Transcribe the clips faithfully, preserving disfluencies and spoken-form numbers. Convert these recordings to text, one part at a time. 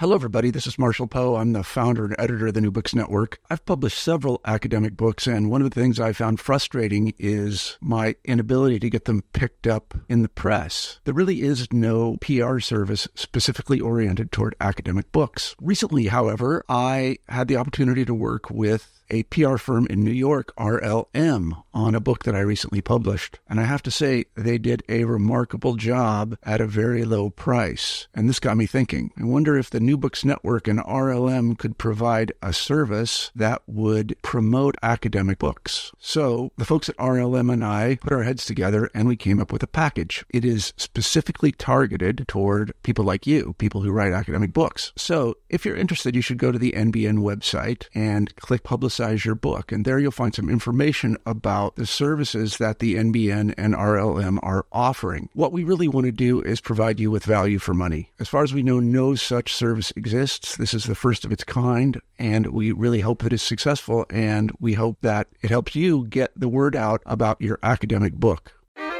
Hello, everybody. This is Marshall Poe. I'm the founder and editor of the New Books Network. I've published several academic books, and one of the things I found frustrating is my inability to get them picked up in the press. There really is no P R service specifically oriented toward academic books. Recently, however, I had the opportunity to work with a P R firm in New York, R L M, on a book that I recently published. And I have to say, they did a remarkable job at a very low price. And this got me thinking, I wonder if the New Books Network and R L M could provide a service that would promote academic books. So the folks at R L M and I put our heads together and we came up with a package. It is specifically targeted toward people like you, people who write academic books. So if you're interested, you should go to the N B N website and click Publicize your book. And there you'll find some information about the services that the N B N and R L M are offering. What we really want to do is provide you with value for money. As far as we know, no such service exists. This is the first of its kind, and we really hope that it's successful, and we hope that it helps you get the word out about your academic book.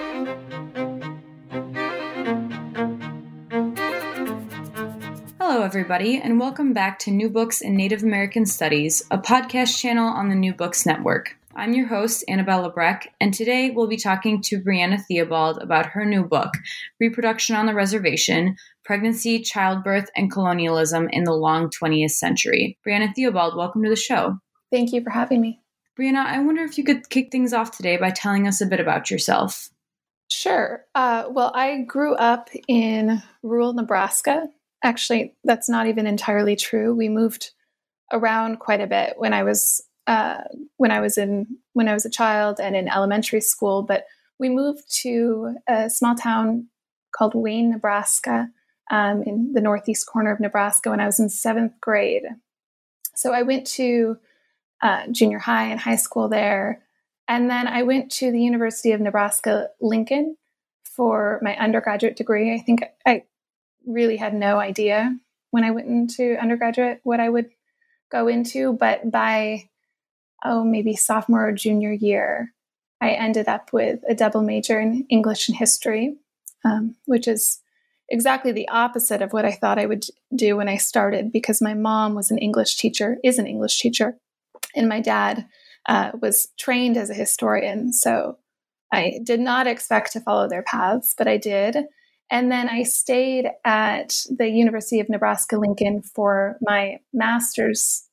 Hello, everybody, and welcome back to New Books in Native American Studies, a podcast channel on the New Books Network. I'm your host, Annabella Breck, and today we'll be talking to Brianna Theobald about her new book, Reproduction on the Reservation, Pregnancy, Childbirth, and Colonialism in the Long twentieth Century. Brianna Theobald, welcome to the show. Thank you for having me. Brianna, I wonder if you could kick things off today by telling us a bit about yourself. Sure. Uh, well, I grew up in rural Nebraska. Actually, that's not even entirely true. We moved around quite a bit when I was uh, when I was in when I was a child and in elementary school. But we moved to a small town called Wayne, Nebraska, um, in the northeast corner of Nebraska when I was in seventh grade. So I went to uh, junior high and high school there, and then I went to the University of Nebraska-Lincoln for my undergraduate degree. I think I. really had no idea when I went into undergraduate what I would go into, but by, oh, maybe sophomore or junior year, I ended up with a double major in English and history, um, which is exactly the opposite of what I thought I would do when I started, because my mom was an English teacher, is an English teacher, and my dad uh, was trained as a historian. So I did not expect to follow their paths, but I did. And then I stayed at the University of Nebraska-Lincoln for my master's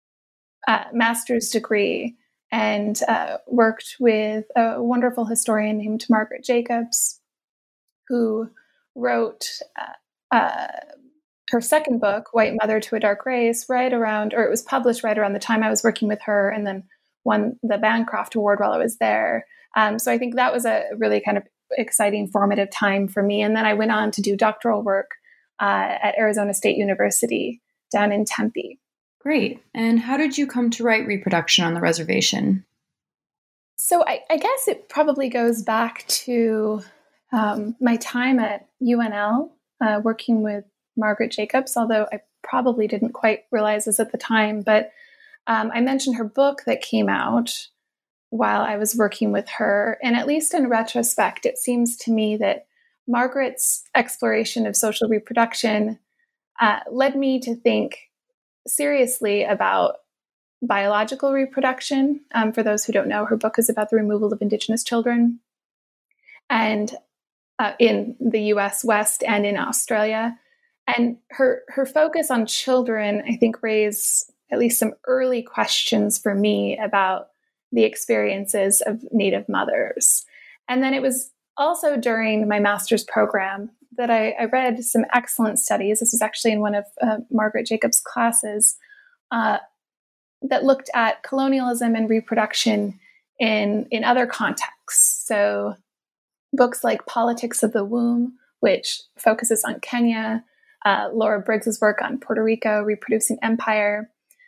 uh, master's degree and uh, worked with a wonderful historian named Margaret Jacobs, who wrote uh, uh, her second book, White Mother to a Dark Race, right around, or it was published right around the time I was working with her, and then won the Bancroft Award while I was there. Um, so I think that was a really kind of exciting, formative time for me. And then I went on to do doctoral work uh, at Arizona State University down in Tempe. Great. And how did you come to write Reproduction on the Reservation? So I, I guess it probably goes back to um, my time at U N L, uh, working with Margaret Jacobs, although I probably didn't quite realize this at the time. But um, I mentioned her book that came out while I was working with her. And at least in retrospect, it seems to me that Margaret's exploration of social reproduction uh, led me to think seriously about biological reproduction. Um, for those who don't know, her book is about the removal of Indigenous children and uh, in the U S West and in Australia. And her, her focus on children, I think, raised at least some early questions for me about the experiences of Native mothers. And then it was also during my master's program that I, I read some excellent studies. This was actually in one of uh, Margaret Jacobs' classes uh, that looked at colonialism and reproduction in, in other contexts. So books like Politics of the Womb, which focuses on Kenya, uh, Laura Briggs's work on Puerto Rico, Reproducing Empire.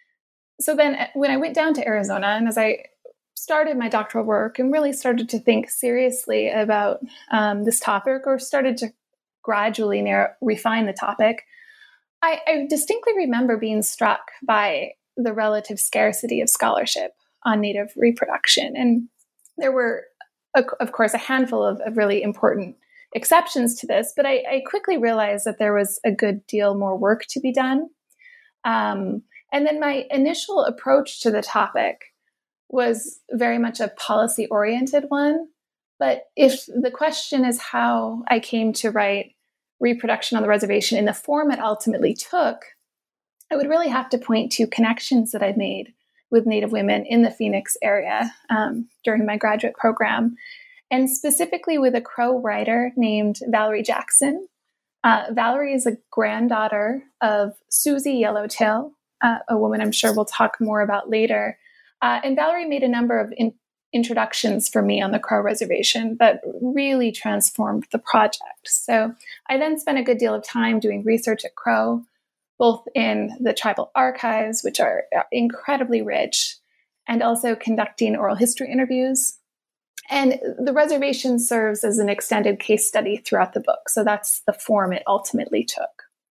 So then when I went down to Arizona, and as I started my doctoral work and really started to think seriously about um, this topic, or started to gradually narrow, refine the topic, I, I distinctly remember being struck by the relative scarcity of scholarship on Native reproduction. And there were, of course, a handful of, of really important exceptions to this, but I, I quickly realized that there was a good deal more work to be done. Um, and then my initial approach to the topic was very much a policy-oriented one. But if the question is how I came to write Reproduction on the Reservation in the form it ultimately took, I would really have to point to connections that I made with Native women in the Phoenix area um, during my graduate program, and specifically with a Crow writer named Valerie Jackson. Uh, Valerie is a granddaughter of Susie Yellowtail, uh, a woman I'm sure we'll talk more about later. Uh, and Valerie made a number of in- introductions for me on the Crow Reservation that really transformed the project. So I then spent a good deal of time doing research at Crow, both in the tribal archives, which are incredibly rich, and also conducting oral history interviews. And the reservation serves as an extended case study throughout the book. So that's the form it ultimately took.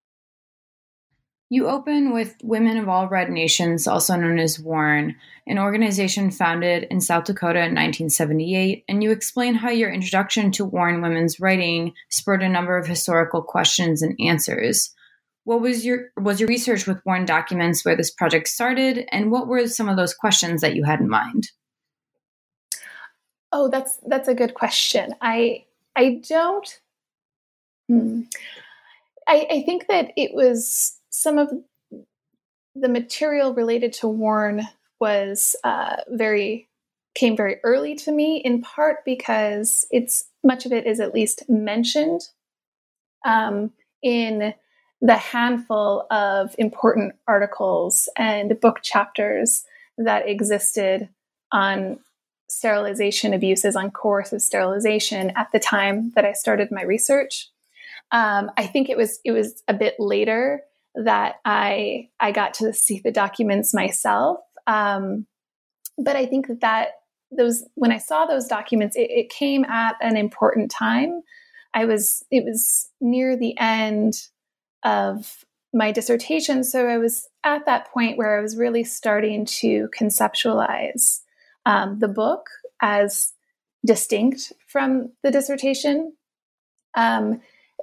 You open with Women of All Red Nations, also known as WARN, an organization founded in South Dakota in nineteen seventy-eight, and you explain how your introduction to WARN women's writing spurred a number of historical questions and answers. What was your was your research with WARN documents where this project started, and what were some of those questions that you had in mind? Oh, that's that's a good question. I I don't. Hmm, I, I think that it was some of the material related to WARN was uh, very came very early to me, in part because it's much of it is at least mentioned um, in the handful of important articles and book chapters that existed on sterilization abuses, on coercive sterilization at the time that I started my research. Um, I think it was it was a bit later that I I got to see the documents myself. Um, but I think that, that those when I saw those documents, it, it came at an important time. I was it was near the end of my dissertation, so I was at that point where I was really starting to conceptualize um, the book as distinct from the dissertation. Um,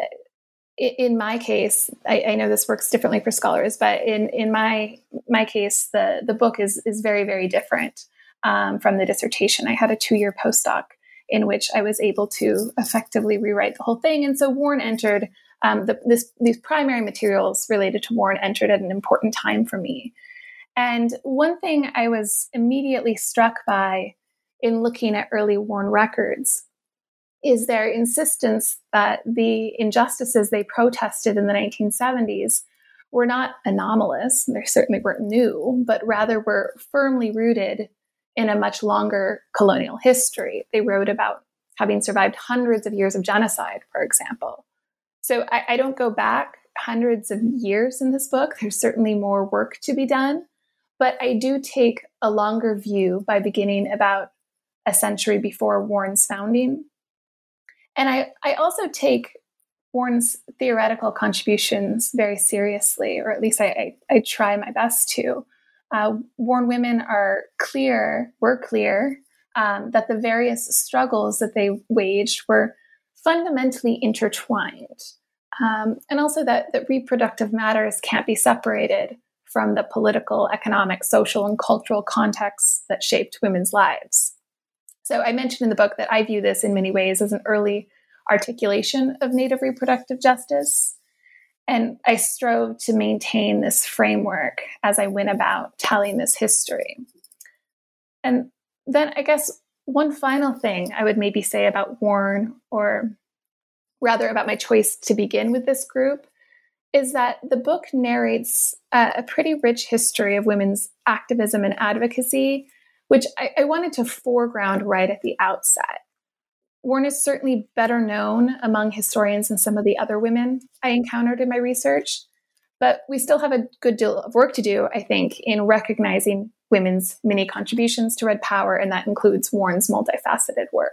in my case, I, I know this works differently for scholars, but in, in my my case, the, the book is is very, very different um, from the dissertation. I had a two-year postdoc in which I was able to effectively rewrite the whole thing. And so WARN entered, um, the, this, these primary materials related to WARN entered at an important time for me. And one thing I was immediately struck by in looking at early WARN records is their insistence that the injustices they protested in the nineteen seventies were not anomalous. They certainly weren't new, but rather were firmly rooted in a much longer colonial history. They wrote about having survived hundreds of years of genocide, for example. So I, I don't go back hundreds of years in this book. There's certainly more work to be done, but I do take a longer view by beginning about a century before WARN's founding. And I, I also take WARN's theoretical contributions very seriously, or at least I, I, I try my best to. Uh, WARN women are clear, were clear, um, that the various struggles that they waged were fundamentally intertwined. Um, and also that, that reproductive matters can't be separated from the political, economic, social, and cultural contexts that shaped women's lives. So I mentioned in the book that I view this in many ways as an early articulation of Native reproductive justice. And I strove to maintain this framework as I went about telling this history. And then I guess one final thing I would maybe say about WARN, or rather about my choice to begin with this group, is that the book narrates a, a pretty rich history of women's activism and advocacy, which I, I wanted to foreground right at the outset. WARN is certainly better known among historians than some of the other women I encountered in my research, but we still have a good deal of work to do, I think, in recognizing women's many contributions to Red Power, and that includes WARN's multifaceted work.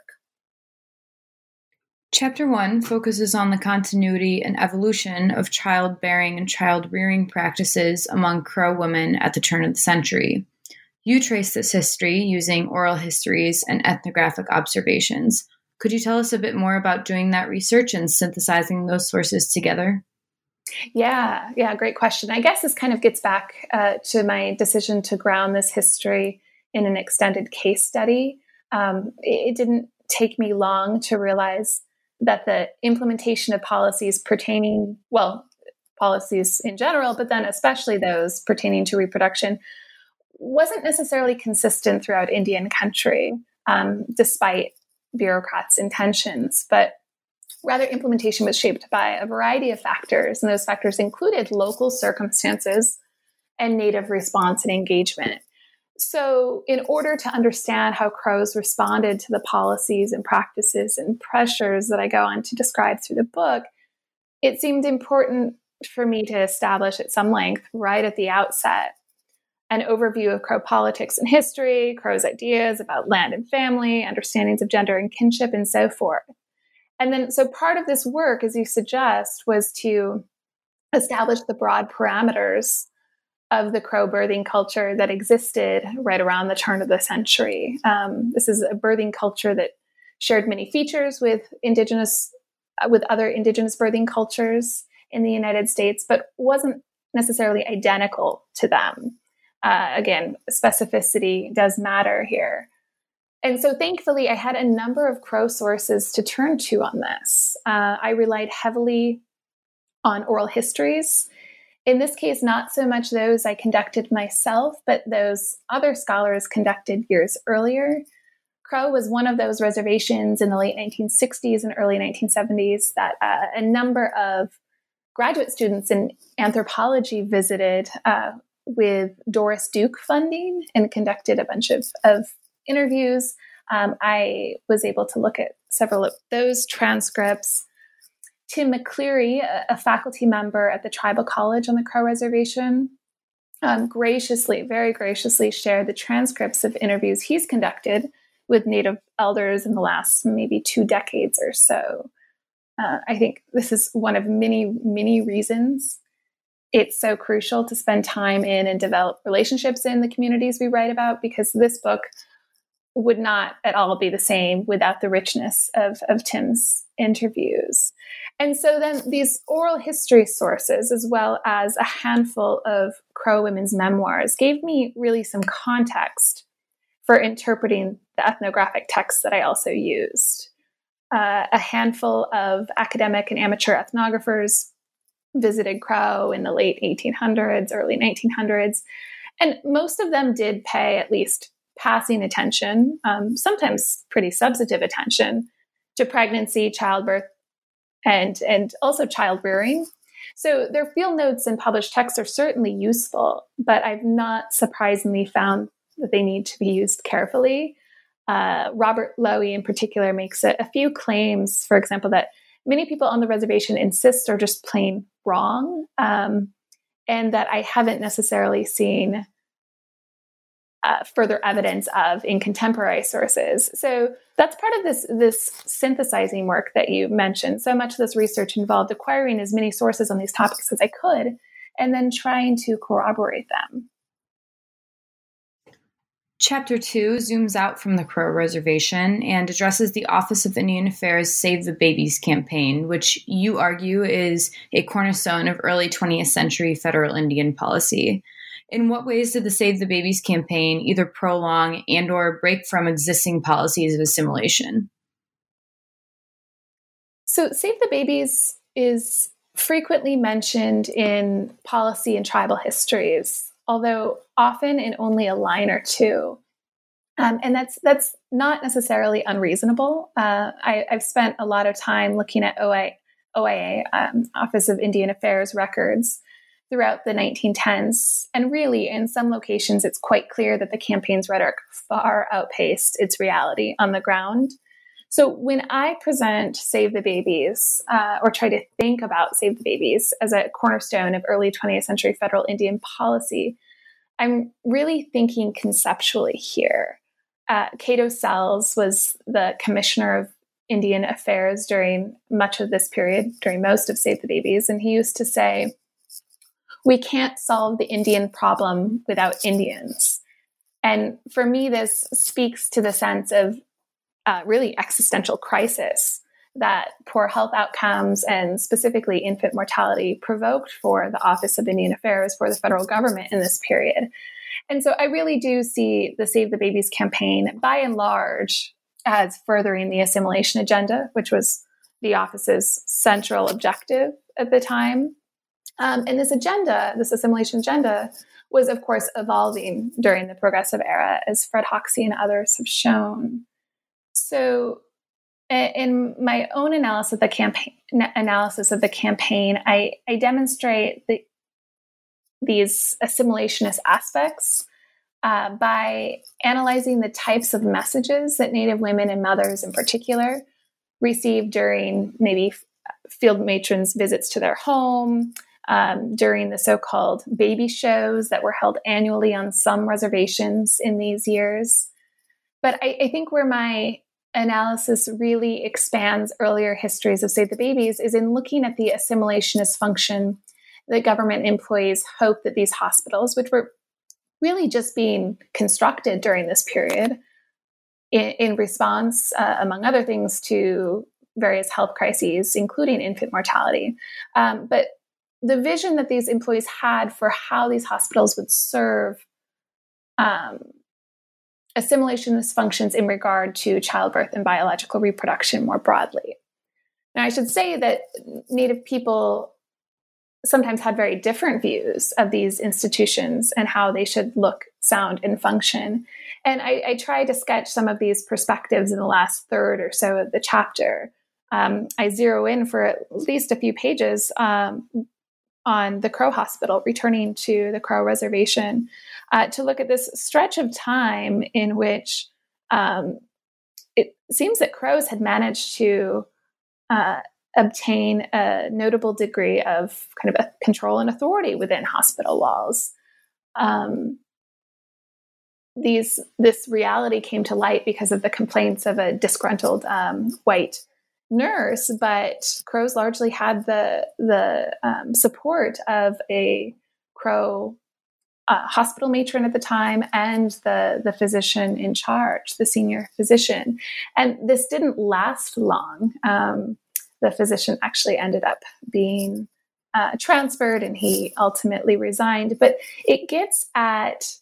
Chapter one focuses on the continuity and evolution of childbearing and child-rearing practices among Crow women at the turn of the century. You trace this history using oral histories and ethnographic observations. Could you tell us a bit more about doing that research and synthesizing those sources together? Yeah, yeah, great question. I guess this kind of gets back uh, to my decision to ground this history in an extended case study. Um, it, it didn't take me long to realize that the implementation of policies pertaining, well, policies in general, but then especially those pertaining to reproduction, wasn't necessarily consistent throughout Indian country, um, despite bureaucrats' intentions. But rather, implementation was shaped by a variety of factors, and those factors included local circumstances and Native response and engagement. So, in order to understand how Crows responded to the policies and practices and pressures that I go on to describe through the book, it seemed important for me to establish at some length, right at the outset, an overview of Crow politics and history, Crow's ideas about land and family, understandings of gender and kinship, and so forth. And then, so part of this work, as you suggest, was to establish the broad parameters of the Crow birthing culture that existed right around the turn of the century. Um, this is a birthing culture that shared many features with indigenous, uh, with other indigenous birthing cultures in the United States, but wasn't necessarily identical to them. Uh, again, specificity does matter here. And so thankfully, I had a number of Crow sources to turn to on this. Uh, I relied heavily on oral histories. In this case, not so much those I conducted myself, but those other scholars conducted years earlier. Crow was one of those reservations in the late nineteen sixties and early nineteen seventies that uh, a number of graduate students in anthropology visited uh, with Doris Duke funding and conducted a bunch of, of interviews. Um, I was able to look at several of those transcripts. Tim McCleary, a, a faculty member at the Tribal College on the Crow Reservation, um, graciously, very graciously shared the transcripts of interviews he's conducted with Native elders in the last maybe two decades or so. Uh, I think this is one of many, many reasons it's so crucial to spend time in and develop relationships in the communities we write about, because this book would not at all be the same without the richness of, of Tim's interviews. And so then these oral history sources, as well as a handful of Crow women's memoirs, gave me really some context for interpreting the ethnographic texts that I also used. Uh, a handful of academic and amateur ethnographers visited Crow in the late eighteen hundreds, early nineteen hundreds, and most of them did pay at least passing attention, um, sometimes pretty substantive attention, to pregnancy, childbirth, and, and also child rearing. So their field notes and published texts are certainly useful, but I've not surprisingly found that they need to be used carefully. Uh, Robert Lowy in particular makes a, a few claims, for example, that many people on the reservation insist are just plain wrong, um, and that I haven't necessarily seen uh, further evidence of in contemporary sources. So that's part of this, this synthesizing work that you mentioned. So much of this research involved acquiring as many sources on these topics as I could, and then trying to corroborate them. Chapter two zooms out from the Crow Reservation and addresses the Office of Indian Affairs Save the Babies campaign, which you argue is a cornerstone of early twentieth century federal Indian policy. In what ways did the Save the Babies campaign either prolong and or break from existing policies of assimilation? So Save the Babies is frequently mentioned in policy and tribal histories, although often in only a line or two. Um, and that's that's not necessarily unreasonable. Uh, I, I've spent a lot of time looking at O I A, um, Office of Indian Affairs records throughout the nineteen tens. And really, in some locations, it's quite clear that the campaign's rhetoric far outpaced its reality on the ground. So when I present Save the Babies, uh, or try to think about Save the Babies as a cornerstone of early twentieth century federal Indian policy, I'm really thinking conceptually here. Uh, Cato Sells was the commissioner of Indian Affairs during much of this period, during most of Save the Babies, and he used to say, "We can't solve the Indian problem without Indians." And for me, this speaks to the sense of uh, really existential crisis that poor health outcomes and specifically infant mortality provoked for the Office of Indian Affairs for the federal government in this period. And so I really do see the Save the Babies campaign, by and large, as furthering the assimilation agenda, which was the office's central objective at the time. Um, and this agenda, this assimilation agenda, was, of course, evolving during the Progressive Era, as Fred Hoxie and others have shown. So in my own analysis of the campaign, analysis of the campaign, I, I demonstrate the, these assimilationist aspects uh, by analyzing the types of messages that Native women and mothers in particular received during maybe field matrons' visits to their home, um, during the so-called baby shows that were held annually on some reservations in these years. But I, I think where my analysis really expands earlier histories of Save the Babies is in looking at the assimilationist function that government employees hoped that these hospitals, which were really just being constructed during this period in, in response, uh, among other things, to various health crises, including infant mortality. Um, but the vision that these employees had for how these hospitals would serve um, assimilationist functions in regard to childbirth and biological reproduction more broadly. Now, I should say that Native people sometimes had very different views of these institutions and how they should look, sound, and function. And I, I tried to sketch some of these perspectives in the last third or so of the chapter. Um, I zero in for at least a few pages um, on the Crow Hospital, returning to the Crow Reservation, uh, to look at this stretch of time in which um, it seems that Crows had managed to uh, obtain a notable degree of kind of a control and authority within hospital walls. Um, these this reality came to light because of the complaints of a disgruntled um, white nurse, but Crows largely had the the um, support of a Crow uh, hospital matron at the time and the the physician in charge, the senior physician. And this didn't last long. Um, the physician actually ended up being uh, transferred, and he ultimately resigned. But it gets at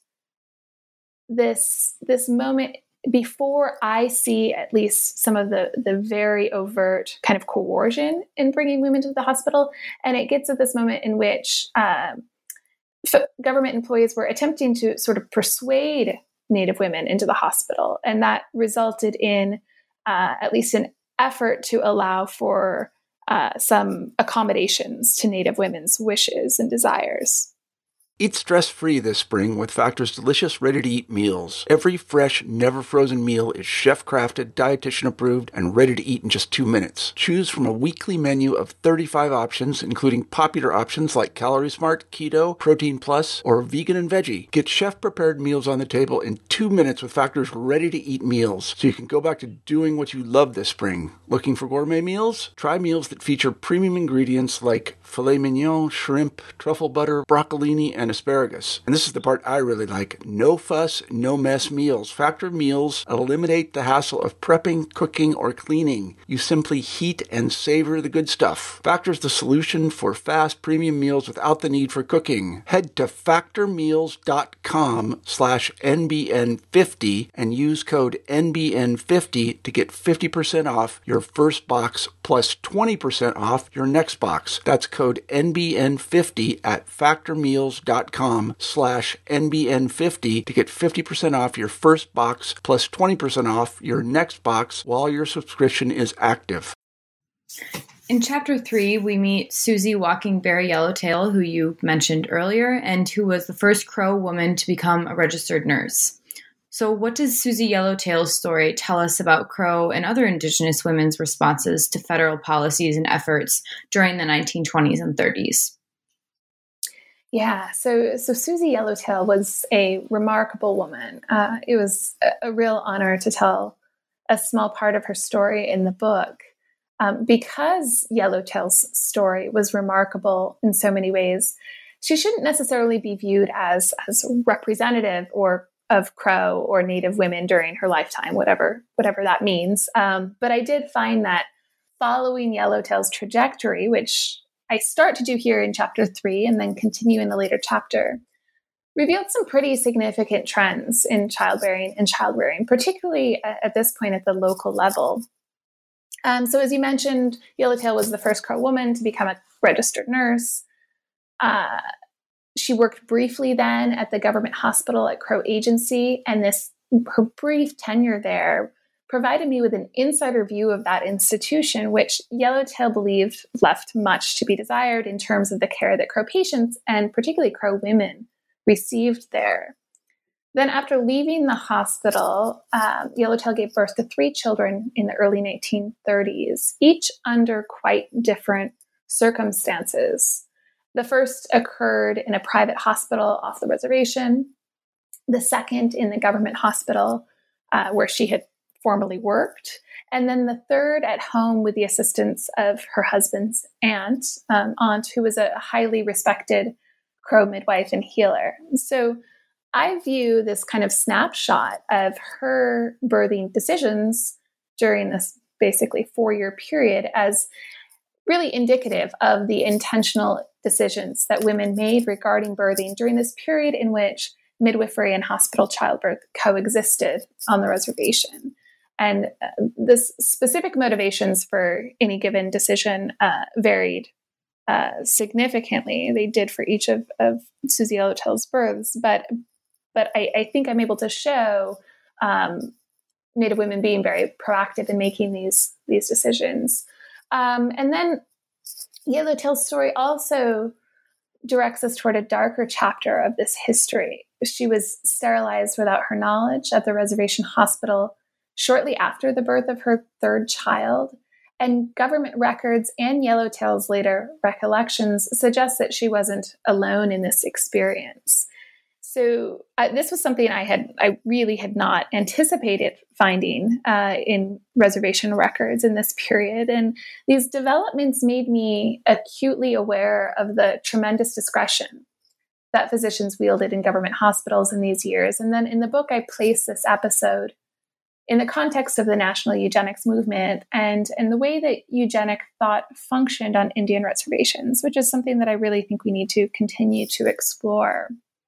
this this moment before I see at least some of the, the very overt kind of coercion in bringing women to the hospital. And it gets at this moment in which um, f- government employees were attempting to sort of persuade Native women into the hospital. And that resulted in uh, at least an effort to allow for uh, some accommodations to Native women's wishes and desires. Eat stress-free this spring with Factor's delicious, ready-to-eat meals. Every fresh, never-frozen meal is chef-crafted, dietitian-approved, and ready to eat in just two minutes. Choose from a weekly menu of thirty-five options, including popular options like Calorie Smart, Keto, Protein Plus, or Vegan and Veggie. Get chef-prepared meals on the table in two minutes with Factor's ready-to-eat meals, so you can go back to doing what you love this spring. Looking for gourmet meals? Try meals that feature premium ingredients like filet mignon, shrimp, truffle butter, broccolini, and asparagus. And this is the part I really like. No fuss, no mess meals. Factor meals eliminate the hassle of prepping, cooking, or cleaning. You simply heat and savor the good stuff. Factor's the solution for fast premium meals without the need for cooking. Head to factormeals.com slash NBN50 and use code N B N fifty to get fifty percent off your first box plus twenty percent off your next box. That's code N B N fifty at factormeals.com slash N B N fifty to get fifty percent off your first box plus twenty percent off your next box while your subscription is active. In chapter three, we meet Susie Walking Bear Yellowtail, who you mentioned earlier, and who was the first Crow woman to become a registered nurse. So what does Susie Yellowtail's story tell us about Crow and other Indigenous women's responses to federal policies and efforts during the nineteen twenties and thirties? Yeah, so so Susie Yellowtail was a remarkable woman. Uh, it was a, a real honor to tell a small part of her story in the book. Um, because Yellowtail's story was remarkable in so many ways, she shouldn't necessarily be viewed as, as representative or of Crow or Native women during her lifetime, whatever whatever that means. Um, but I did find that following Yellowtail's trajectory, which I start to do here in chapter three and then continue in a later chapter, revealed some pretty significant trends in childbearing and child-rearing, particularly at, at this point at the local level. Um, so as you mentioned, Yellowtail was the first Crow woman to become a registered nurse. Uh, she worked briefly then at the government hospital at Crow Agency, and this her brief tenure there provided me with an insider view of that institution, which Yellowtail believed left much to be desired in terms of the care that Crow patients, and particularly Crow women, received there. Then after leaving the hospital, um, Yellowtail gave birth to three children in the early nineteen thirties, each under quite different circumstances. The first occurred in a private hospital off the reservation, the second in the government hospital uh, where she had formerly worked, and then the third at home with the assistance of her husband's aunt, um, aunt who was a highly respected Crow midwife and healer. So I view this kind of snapshot of her birthing decisions during this basically four-year period as really indicative of the intentional decisions that women made regarding birthing during this period in which midwifery and hospital childbirth coexisted on the reservation. And uh, the specific motivations for any given decision uh, varied uh, significantly. They did for each of, of Susie Yellowtail's births, but but I, I think I'm able to show um, Native women being very proactive in making these these decisions. Um, and then Yellowtail's story also directs us toward a darker chapter of this history. She was sterilized without her knowledge at the reservation hospital shortly after the birth of her third child. And government records and Yellowtail's later recollections suggest that she wasn't alone in this experience. So uh, this was something I had, I really had not anticipated finding uh, in reservation records in this period. And these developments made me acutely aware of the tremendous discretion that physicians wielded in government hospitals in these years. And then in the book, I place this episode in the context of the national eugenics movement and, and the way that eugenic thought functioned on Indian reservations, which is something that I really think we need to continue to explore.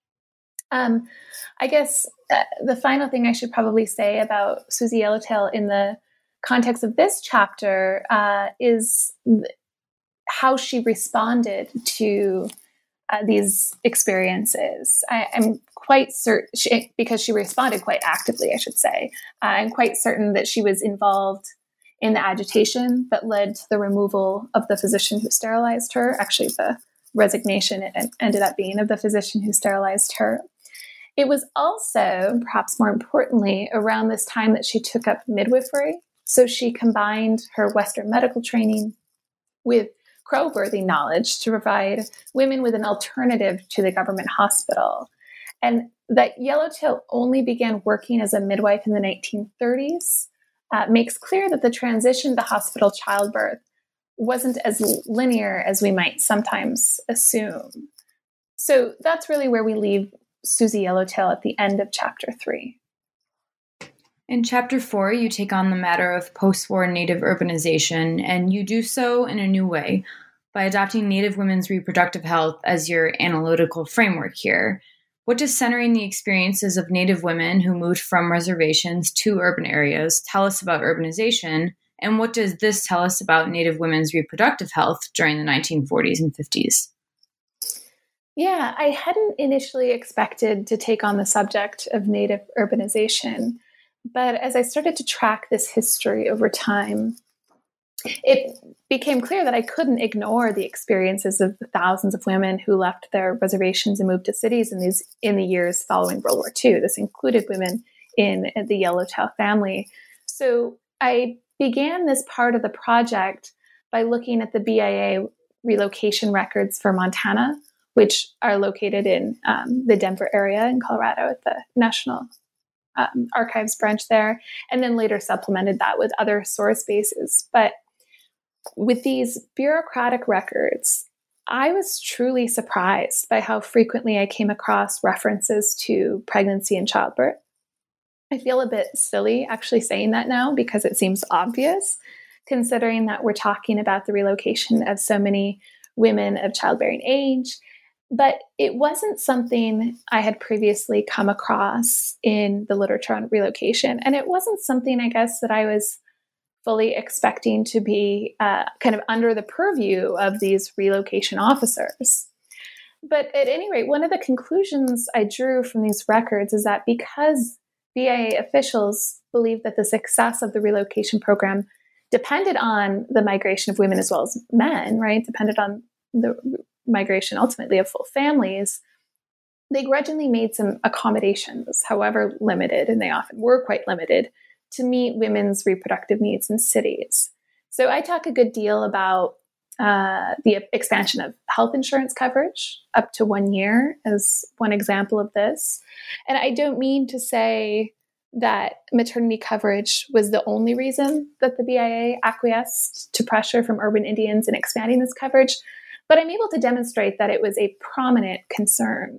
Um, I guess uh, the final thing I should probably say about Susie Yellowtail in the context of this chapter uh, is th- how she responded to uh, these experiences. I, I'm quite certain, because she responded quite actively, I should say, uh, I'm quite certain that she was involved in the agitation that led to the removal of the physician who sterilized her. Actually, the resignation it ended up being of the physician who sterilized her. It was also, perhaps more importantly, around this time that she took up midwifery. So she combined her Western medical training with Crow birthing knowledge to provide women with an alternative to the government hospital. And that Yellowtail only began working as a midwife in the nineteen thirties uh, makes clear that the transition to hospital childbirth wasn't as linear as we might sometimes assume. So that's really where we leave Susie Yellowtail at the end of chapter three. In chapter four, you take on the matter of post-war Native urbanization, and you do so in a new way by adopting Native women's reproductive health as your analytical framework here. What does centering the experiences of Native women who moved from reservations to urban areas tell us about urbanization, and what does this tell us about Native women's reproductive health during the nineteen forties and fifties? Yeah, I hadn't initially expected to take on the subject of Native urbanization, but as I started to track this history over time, it became clear that I couldn't ignore the experiences of the thousands of women who left their reservations and moved to cities in these in the years following World War Two. This included women in the Yellowtail family. So I began this part of the project by looking at the B I A relocation records for Montana, which are located in um, the Denver area in Colorado at the National um, Archives branch there, and then later supplemented that with other source bases. But with these bureaucratic records, I was truly surprised by how frequently I came across references to pregnancy and childbirth. I feel a bit silly actually saying that now because it seems obvious, considering that we're talking about the relocation of so many women of childbearing age. But it wasn't something I had previously come across in the literature on relocation. And it wasn't something, I guess, that I was fully expecting to be uh, kind of under the purview of these relocation officers. But at any rate, one of the conclusions I drew from these records is that because B I A officials believed that the success of the relocation program depended on the migration of women as well as men, right? Depended on the migration ultimately of full families, they grudgingly made some accommodations, however limited, and they often were quite limited, to meet women's reproductive needs in cities. So I talk a good deal about uh, the expansion of health insurance coverage up to one year as one example of this. And I don't mean to say that maternity coverage was the only reason that the B I A acquiesced to pressure from urban Indians in expanding this coverage, but I'm able to demonstrate that it was a prominent concern.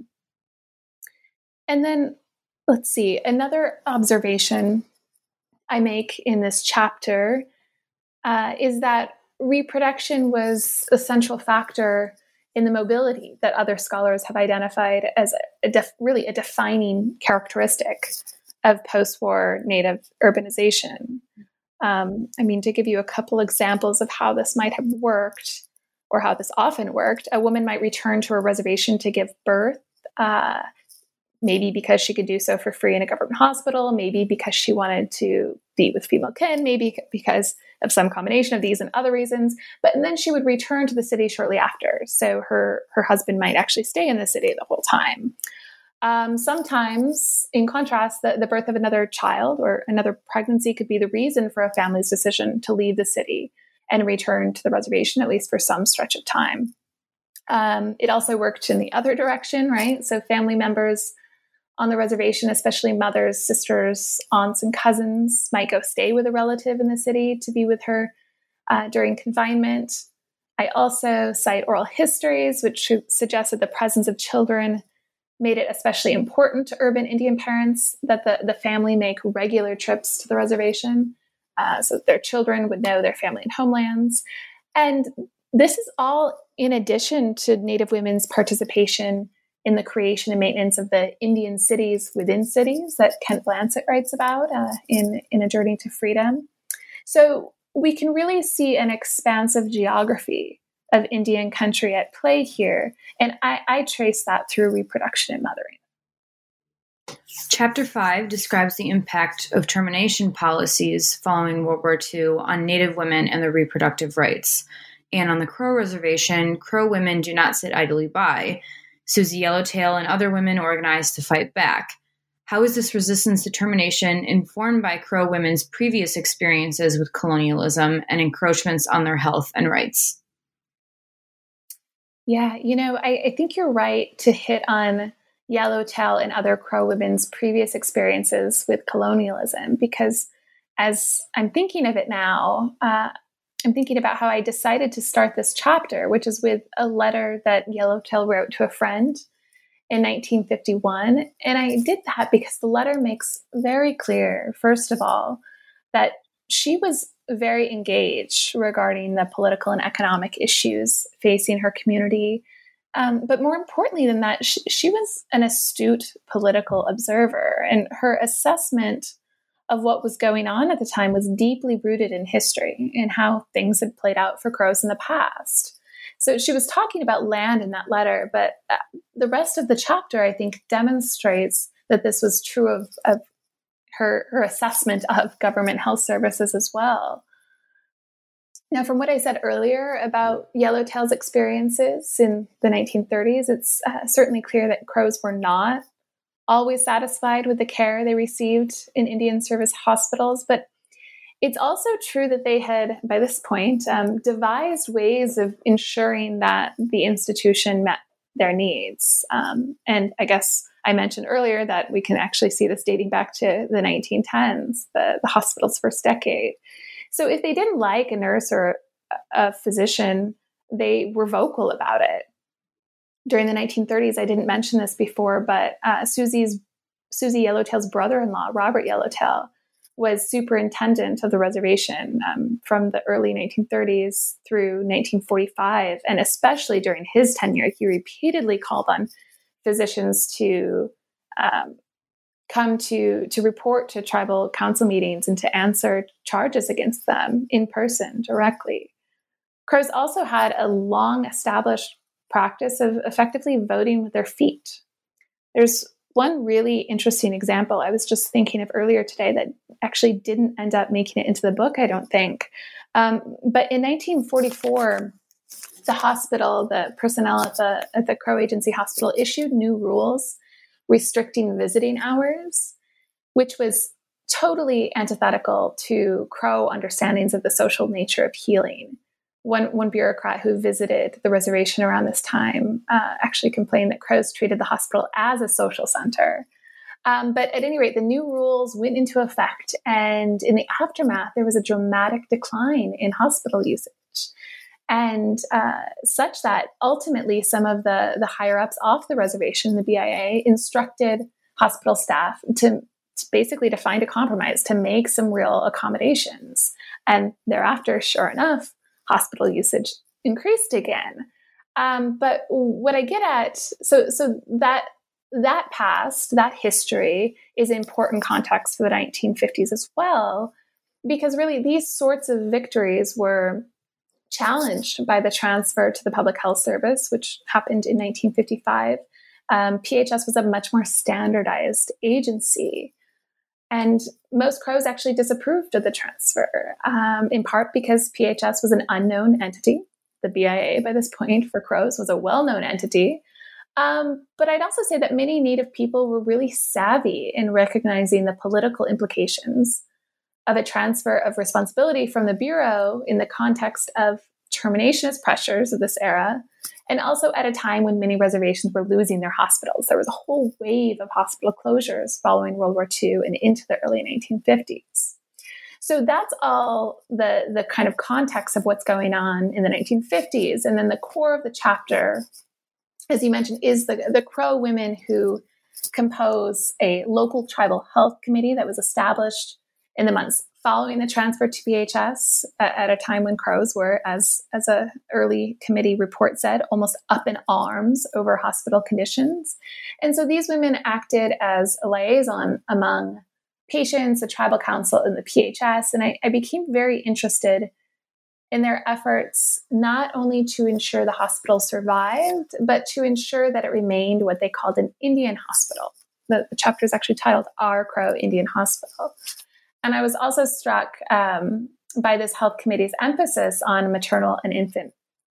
And then, let's see, another observation I make in this chapter uh, is that reproduction was a central factor in the mobility that other scholars have identified as a def- really a defining characteristic of post-war Native urbanization. Um, I mean, to give you a couple examples of how this might have worked, or how this often worked, a woman might return to a reservation to give birth, uh, maybe because she could do so for free in a government hospital, maybe because she wanted to be with female kin, maybe because of some combination of these and other reasons. But and then she would return to the city shortly after. So her, her husband might actually stay in the city the whole time. Um, sometimes, in contrast, the, the birth of another child or another pregnancy could be the reason for a family's decision to leave the city and return to the reservation, at least for some stretch of time. Um, it also worked in the other direction, right? So family members on the reservation, especially mothers, sisters, aunts, and cousins, might go stay with a relative in the city to be with her uh, during confinement. I also cite oral histories, which suggest that the presence of children made it especially important to urban Indian parents that the, the family make regular trips to the reservation uh, so that their children would know their family and homelands. And this is all in addition to Native women's participation in the creation and maintenance of the Indian cities within cities that Kent Blanchett writes about uh, in, in A Journey to Freedom. So we can really see an expansive geography of Indian country at play here. And I, I trace that through reproduction and mothering. Chapter five describes the impact of termination policies following World War Two on Native women and their reproductive rights. And on the Crow Reservation, Crow women do not sit idly by. Susie Yellowtail and other women organized to fight back. How is this resistance to termination informed by Crow women's previous experiences with colonialism and encroachments on their health and rights? Yeah, you know, I, I think you're right to hit on Yellowtail and other Crow women's previous experiences with colonialism, because as I'm thinking of it now, uh, I'm thinking about how I decided to start this chapter, which is with a letter that Yellowtail wrote to a friend in nineteen fifty-one. And I did that because the letter makes very clear, first of all, that she was very engaged regarding the political and economic issues facing her community. Um, but more importantly than that, she, she was an astute political observer, and her assessment of what was going on at the time was deeply rooted in history and how things had played out for Crows in the past. So she was talking about land in that letter, but uh, the rest of the chapter, I think, demonstrates that this was true of, of her, her assessment of government health services as well. Now, from what I said earlier about Yellowtail's experiences in the nineteen thirties, it's uh, certainly clear that Crows were not always satisfied with the care they received in Indian service hospitals, but it's also true that they had, by this point, um, devised ways of ensuring that the institution met their needs. Um, and I guess I mentioned earlier that we can actually see this dating back to the nineteen tens, the, the hospital's first decade. So if they didn't like a nurse or a physician they were vocal about it. During the nineteen thirties, I didn't mention this before, but uh, Susie's Susie Yellowtail's brother-in-law, Robert Yellowtail, was superintendent of the reservation um, from the early nineteen thirties through nineteen forty-five. And especially during his tenure, he repeatedly called on physicians to um, come to, to report to tribal council meetings and to answer charges against them in person directly. Crows also had a long established practice of effectively voting with their feet. There's one really interesting example I was just thinking of earlier today that actually didn't end up making it into the book, I don't think. Um, but in nineteen forty-four, the hospital, the personnel at the, at the Crow Agency Hospital issued new rules restricting visiting hours, which was totally antithetical to Crow understandings of the social nature of healing. One, one bureaucrat who visited the reservation around this time uh, actually complained that Crows treated the hospital as a social center. Um, but at any rate, the new rules went into effect, and in the aftermath, there was a dramatic decline in hospital usage. And uh, such that ultimately some of the, the higher-ups off the reservation, the B I A, instructed hospital staff to, to basically to find a compromise, to make some real accommodations. And thereafter, sure enough, hospital usage increased again. Um, but what I get at, so so that that past, that history is important context for the nineteen fifties as well, because really these sorts of victories were challenged by the transfer to the Public Health Service, which happened in nineteen fifty-five. Um, P H S was a much more standardized agency. And most Crows actually disapproved of the transfer, um, in part because P H S was an unknown entity. The B I A, by this point, for Crows was a well-known entity. Um, but I'd also say that many Native people were really savvy in recognizing the political implications of a transfer of responsibility from the Bureau in the context of terminationist pressures of this era, and also at a time when many reservations were losing their hospitals. There was a whole wave of hospital closures following World War Two and into the early nineteen fifties. So that's all the, the kind of context of what's going on in the nineteen fifties. And then the core of the chapter, as you mentioned, is the, the Crow women who compose a local tribal health committee that was established in the months following the transfer to P H S at, at a time when Crows were, as, as a early committee report said, almost up in arms over hospital conditions. And so these women acted as a liaison among patients, the tribal council, and the P H S. And I, I became very interested in their efforts not only to ensure the hospital survived, but to ensure that it remained what they called an Indian hospital. The, the chapter is actually titled Our Crow Indian Hospital. And I was also struck um, by this health committee's emphasis on maternal and infant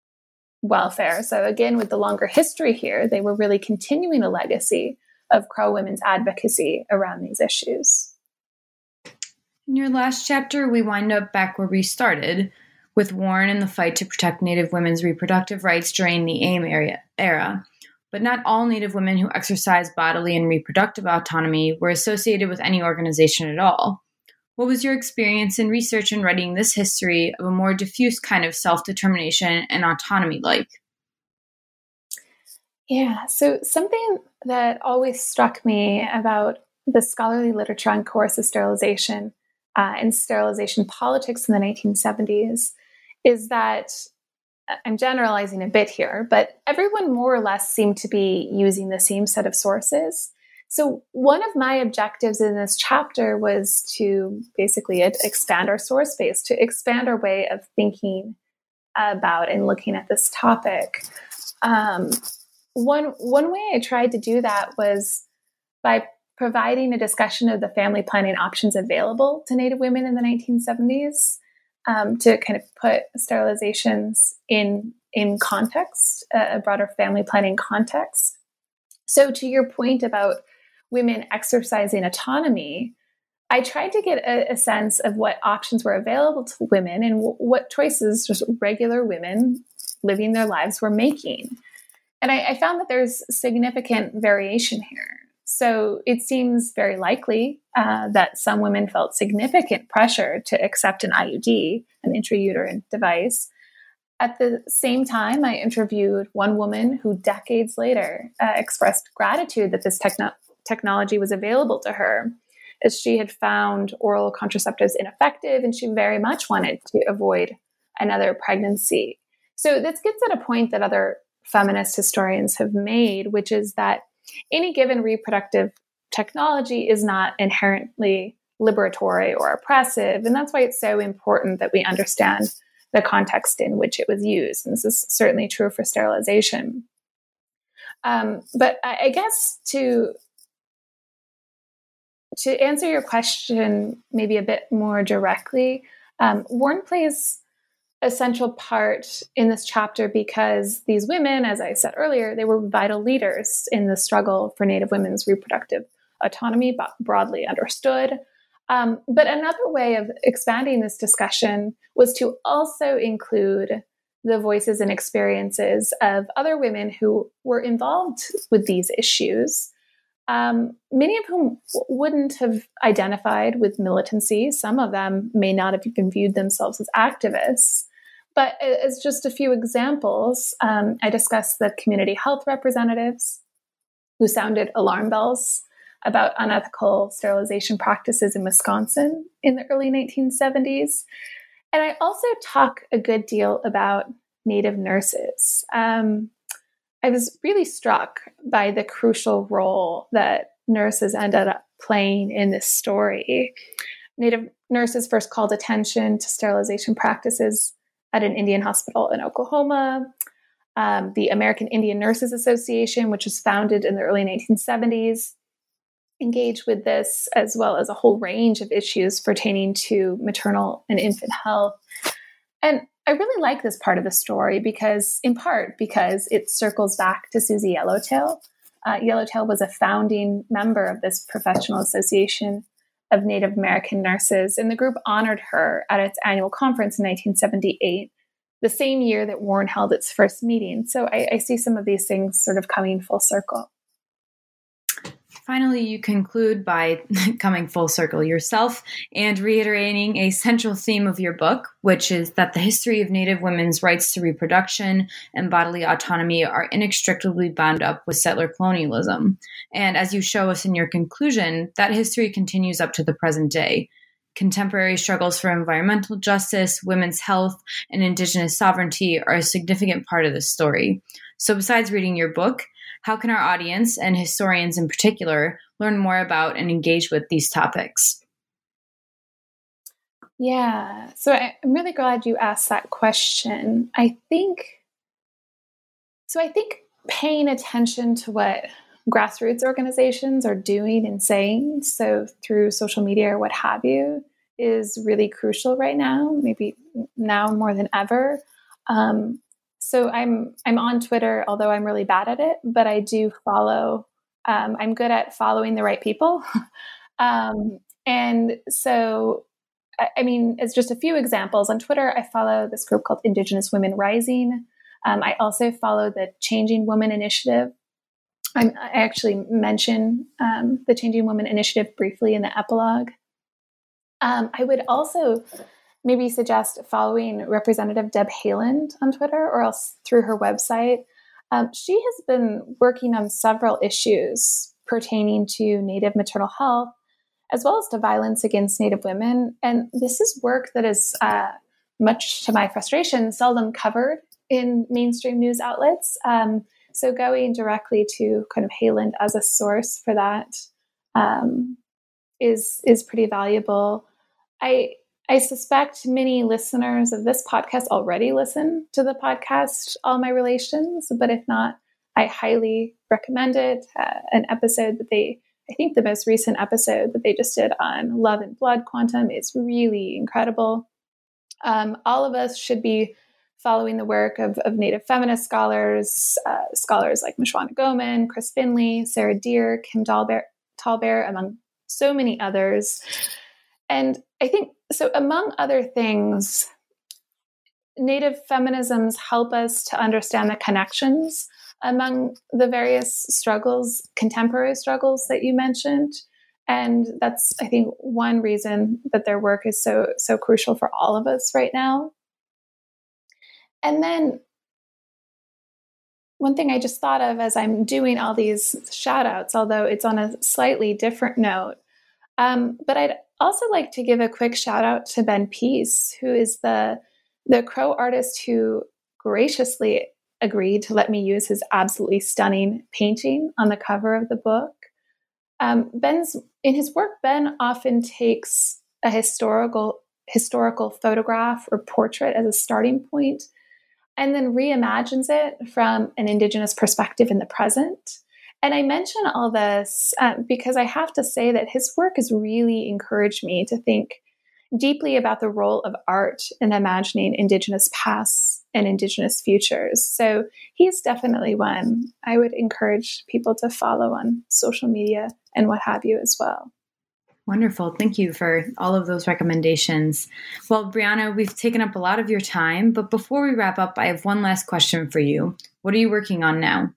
welfare. So again, with the longer history here, they were really continuing a legacy of Crow women's advocacy around these issues. In your last chapter, we wind up back where we started, with Warren and the fight to protect Native women's reproductive rights during the AIM era. era. But not all Native women who exercised bodily and reproductive autonomy were associated with any organization at all. What was your experience in research and writing this history of a more diffuse kind of self-determination and autonomy like? Yeah, so something that always struck me about the scholarly literature on coercive sterilization uh, and sterilization politics in the nineteen seventies is that, I'm generalizing a bit here, but everyone more or less seemed to be using the same set of sources. So one of my objectives in this chapter was to basically expand our source base, to expand our way of thinking about and looking at this topic. Um, one, one way I tried to do that was by providing a discussion of the family planning options available to Native women in the nineteen seventies, um, to kind of put sterilizations in, in context, a broader family planning context. So to your point about women exercising autonomy, I tried to get a, a sense of what options were available to women and w- what choices just regular women living their lives were making. And I, I found that there's significant variation here. So it seems very likely uh, that some women felt significant pressure to accept an I U D, an intrauterine device, At the same time, I interviewed one woman who decades later uh, expressed gratitude that this techno- technology was available to her, as she had found oral contraceptives ineffective and she very much wanted to avoid another pregnancy. So this gets at a point that other feminist historians have made, which is that any given reproductive technology is not inherently liberatory or oppressive. And that's why it's so important that we understand the context in which it was used. And this is certainly true for sterilization. Um, but I, I guess to, to answer your question maybe a bit more directly, um, Warren plays a central part in this chapter because these women, as I said earlier, they were vital leaders in the struggle for Native women's reproductive autonomy, broadly understood. Um, but another way of expanding this discussion was to also include the voices and experiences of other women who were involved with these issues, um, many of whom wouldn't have identified with militancy. Some of them may not have even viewed themselves as activists. But as just a few examples, um, I discussed the community health representatives who sounded alarm bells about unethical sterilization practices in Wisconsin in the early nineteen seventies. And I also talk a good deal about Native nurses. Um, I was really struck by the crucial role that nurses ended up playing in this story. Native nurses first called attention to sterilization practices at an Indian hospital in Oklahoma. Um, the American Indian Nurses Association, which was founded in the early nineteen seventies, engaged with this, as well as a whole range of issues pertaining to maternal and infant health. And I really like this part of the story because, in part, because it circles back to Susie Yellowtail. Uh, Yellowtail was a founding member of this professional association of Native American nurses, and the group honored her at its annual conference in nineteen seventy-eight, the same year that Warren held its first meeting. So I, I see some of these things sort of coming full circle. Finally, you conclude by coming full circle yourself and reiterating a central theme of your book, which is that the history of Native women's rights to reproduction and bodily autonomy are inextricably bound up with settler colonialism. And as you show us in your conclusion, that history continues up to the present day. Contemporary struggles for environmental justice, women's health, and Indigenous sovereignty are a significant part of this story. So besides reading your book, how can our audience, and historians in particular, learn more about and engage with these topics? Yeah, so I, I'm really glad you asked that question. I think, so I think paying attention to what grassroots organizations are doing and saying, so through social media or what have you, is really crucial right now, maybe now more than ever. Um, So I'm I'm on Twitter, although I'm really bad at it, but I do follow. Um, I'm good at following the right people. um, and so, I, I mean, as just a few examples, on Twitter, I follow this group called Indigenous Women Rising. Um, I also follow the Changing Woman Initiative. I'm, I actually mention um, the Changing Woman Initiative briefly in the epilogue. Um, I would also maybe suggest following Representative Deb Haaland on Twitter or else through her website. Um, she has been working on several issues pertaining to Native maternal health, as well as to violence against Native women. And this is work that is, uh, much to my frustration, seldom covered in mainstream news outlets. Um, so going directly to kind of Haaland as a source for that um, is is pretty valuable. I I suspect many listeners of this podcast already listen to the podcast, All My Relations, but if not, I highly recommend it. Uh, an episode that they, I think the most recent episode that they just did on Love and Blood Quantum is really incredible. Um, all of us should be following the work of, of Native feminist scholars, uh, scholars like Mishwana Goman, Chris Finley, Sarah Deer, Kim Tallbear, Tallbear, among so many others. And I think, so among other things, Native feminisms help us to understand the connections among the various struggles, contemporary struggles that you mentioned. And that's, I think, one reason that their work is so so crucial for all of us right now. And then one thing I just thought of as I'm doing all these shout outs, although it's on a slightly different note, um, but I'd also like to give a quick shout out to Ben Peace, who is the, the Crow artist who graciously agreed to let me use his absolutely stunning painting on the cover of the book. Um, Ben's in his work, Ben often takes a historical historical photograph or portrait as a starting point, and then reimagines it from an Indigenous perspective in the present. And I mention all this uh, because I have to say that his work has really encouraged me to think deeply about the role of art in imagining Indigenous pasts and Indigenous futures. So he's definitely one I would encourage people to follow on social media and what have you as well. Wonderful. Thank you for all of those recommendations. Well, Brianna, we've taken up a lot of your time, but before we wrap up, I have one last question for you. What are you working on now?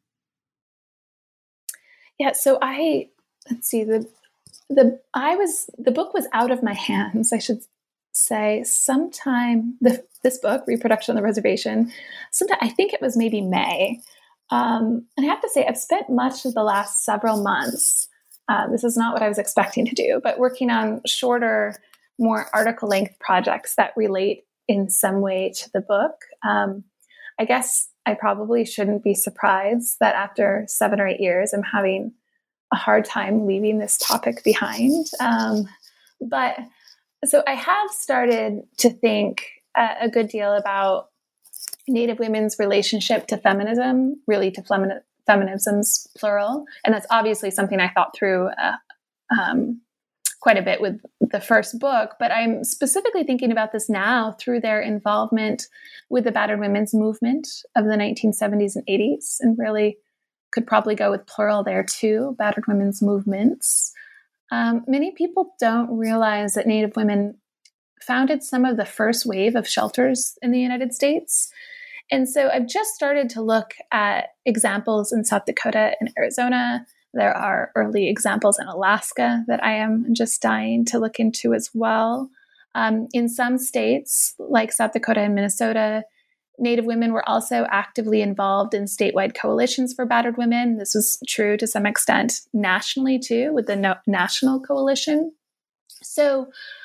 Yeah, so I, let's see, the the I was the book was out of my hands, I should say, sometime the this book, Reproduction on the Reservation, sometime I think it was maybe May. Um, and I have to say, I've spent much of the last several months. Uh, this is not what I was expecting to do, but working on shorter, more article-length projects that relate in some way to the book. Um, I guess I probably shouldn't be surprised that after seven or eight years, I'm having a hard time leaving this topic behind. Um, but so I have started to think uh, a good deal about Native women's relationship to feminism, really to femi- feminisms, plural. And that's obviously something I thought through uh, um, quite a bit with the first book, but I'm specifically thinking about this now through their involvement with the battered women's movement of the nineteen seventies and eighties, and really could probably go with plural there too, battered women's movements. Um, many people don't realize that Native women founded some of the first wave of shelters in the United States. And so I've just started to look at examples in South Dakota and Arizona. There are early examples in Alaska that I am just dying to look into as well. Um, in some states, like South Dakota and Minnesota, Native women were also actively involved in statewide coalitions for battered women. This was true to some extent nationally too, with the no- National Coalition. So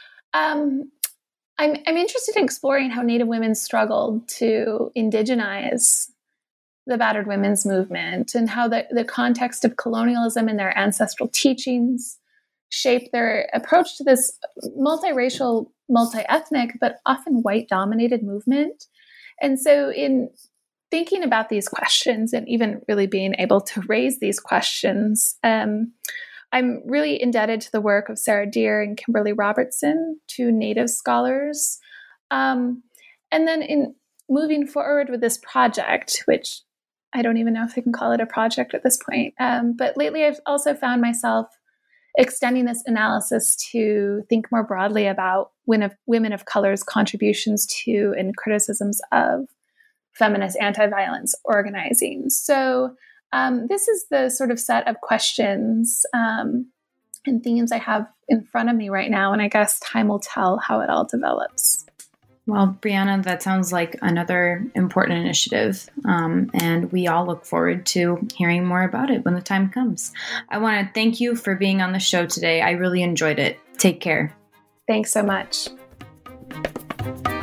um, I'm, I'm interested in exploring how Native women struggled to indigenize the battered women's movement, and how the, the context of colonialism and their ancestral teachings shaped their approach to this multiracial, multi-ethnic, but often white-dominated movement. And so in thinking about these questions, and even really being able to raise these questions, um, I'm really indebted to the work of Sarah Deer and Kimberly Robertson, two Native scholars. Um, and then in moving forward with this project, which I don't even know if I can call it a project at this point. Um, but lately I've also found myself extending this analysis to think more broadly about women of, women of color's contributions to and criticisms of feminist anti-violence organizing. So um, this is the sort of set of questions um, and themes I have in front of me right now. And I guess time will tell how it all develops. Well, Brianna, that sounds like another important initiative, um, and we all look forward to hearing more about it when the time comes. I want to thank you for being on the show today. I really enjoyed it. Take care. Thanks so much.